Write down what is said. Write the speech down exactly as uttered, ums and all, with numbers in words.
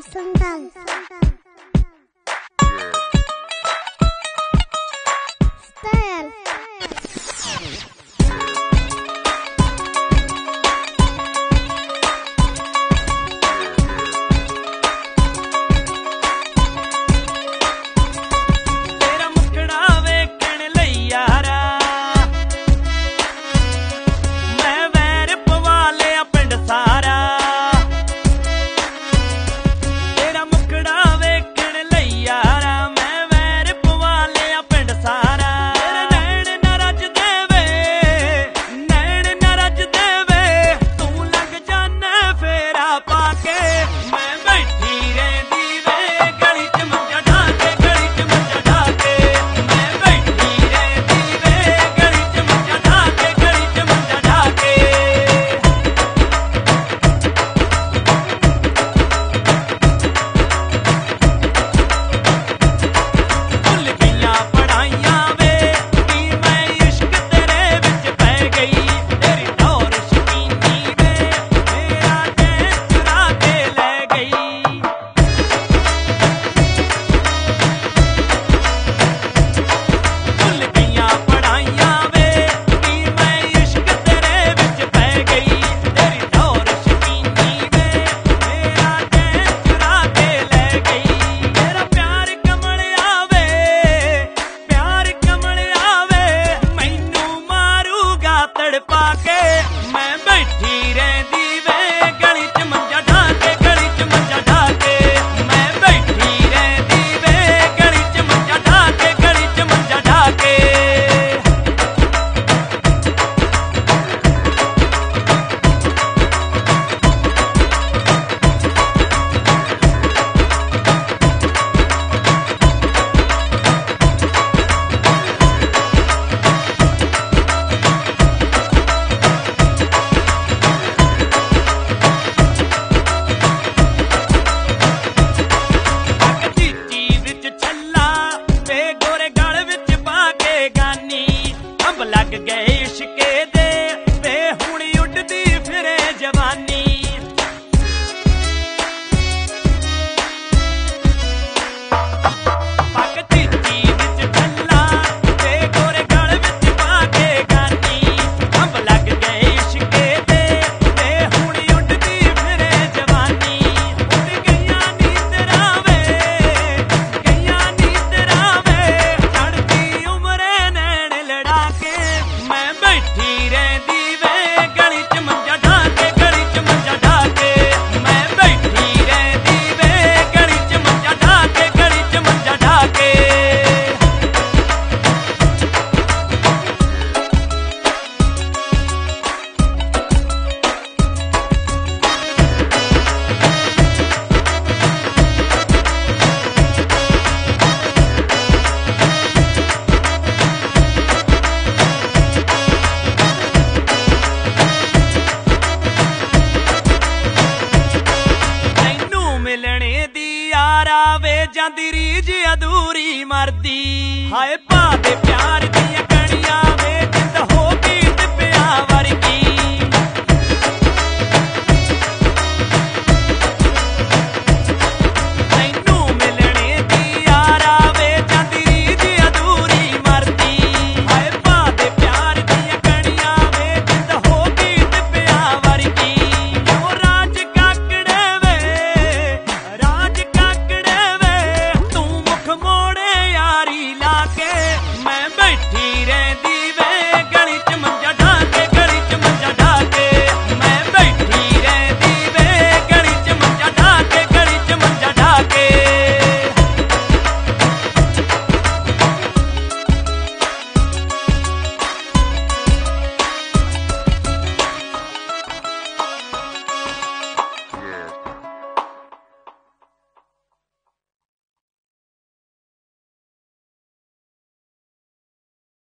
Sandal. Style. ਜਾਂਦੀ ਰੀਝ ਅਧੂਰੀ ਮਰਦੀ ਹਾਏ ਭਾ ਦੇ ਪਿਆਰ ਦੀਆਂ ਕਣੀਆਂ ਵੇ ਜਿੰਦ ਹੋ ਗਈ ਟਿੱਪਿਆਂ ਵਰਗੀ ਤੈਨੂੰ ਮਿਲਣੇ ਦੀ ਯਾਰ ਆਵੇ ਜਾਂਦੀ ਰੀਝ ਅਧੂਰੀ ਮਰਦੀ ਹਾਏ ਭਾ ਦੇ ਪਿਆਰ ਦੀਆਂ ਕਣੀਆਂ ਵੇ ਜਿੰਦ ਹੋ ਗਈ ਟਿੱਪਿਆਂ ਵਰਗੀ ਉਹ ਰਾਜ ਕਾਕੜੇ ਵੇ ਰਾਜ ਕਾਕੜੇ ਮੋੜੇ ਯਾਰੀ ਲਾ ਕੇ ਮੈਂ ਬੈਠੀ ਰਹਿੰਦੀ